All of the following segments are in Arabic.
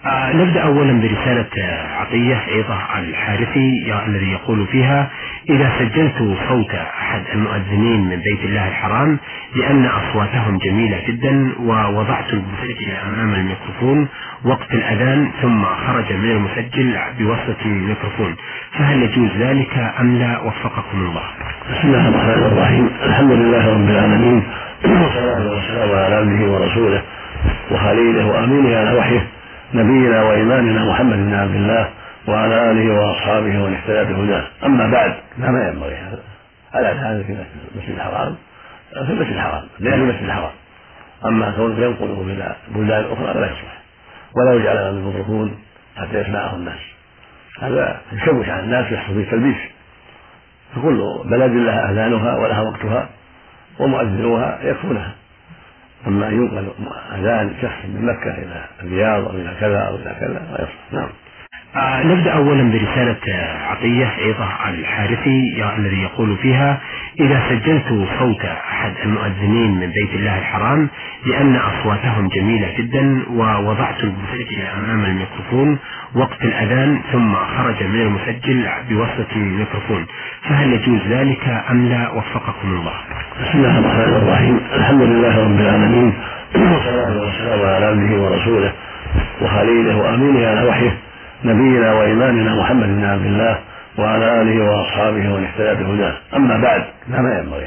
نبدأ أولا برسالة عطية عيضة الحارثي الذي يقول فيها: إذا سجلت صوت أحد المؤذنين من بيت الله الحرام لأن أصواتهم جميلة جدا، ووضعت المسجل أمام الميكروفون وقت الأذان ثم خرج من المسجل بواسطة الميكروفون، فهل يجوز ذلك أم لا؟ وفقكم الله. بسم الله الرحمن الرحيم. الحمد لله رب العالمين، والصلاة والسلام على عبده ورسوله وخليله وأمينه على وحيه نبينا وإمامنا محمد بن عبد الله وعلى آله وأصحابه ومن اهتدى بهداه. أما بعد، ما ينبغي هذا في المسجد الحرام، في المسجد الحرام لأن المسجد الحرام. أما كونه ينقله إلى بلدان أخرى فلا يصلح، ولا يجعل من الميكروفون حتى يسمعه الناس، هذا يشوش على الناس ويحصل فيه تلبيس. فكل بلد لها أذانها ولها وقتها ومؤذنوها يكفونها. أما أن ينقل أذان شخص من مكة إلى الرياض أو إلى كذا أو إلى كذا لا يصلح. نعم. نبدأ أولا برسالة عطية عيضة الحارثي الذي يقول فيها: إذا سجلت صوت أحد المؤذنين من بيت الله الحرام لأن أصواتهم جميلة جدا، ووضعت المسجل أمام الميكروفون وقت الأذان ثم خرج من المسجل بواسطة الميكروفون، فهل يجوز ذلك أم لا؟ وفقكم الله. بسم الله الرحمن الرحيم. الحمد لله رب العالمين، والصلاة والسلام على عبده ورسوله وخليله وأمينه على وحيه نبينا وإمامنا محمد بن عبد الله وعلى آله وأصحابه ومن اهتدى بهداه. أما بعد، ما ينبغي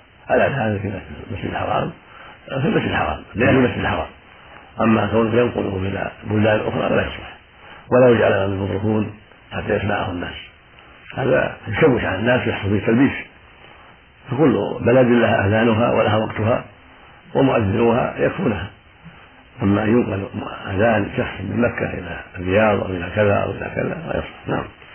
هذا في المسجد الحرام، في المسجد الحرام لأن المسجد الحرام. أما كونه ينقله إلى بلدان أخرى فلا يصلح، ولا يجعل من الميكروفون حتى يسمعه الناس، هذا يشوش على الناس ويحصل فيه تلبيس. فكل بلد لها أذانها ولها وقتها ومؤذنوها يكفونها. أما أن ينقل أذان شخص من مكة إلى الرياض أو إلى كذا أو إلى كذا لا يصلح. نعم.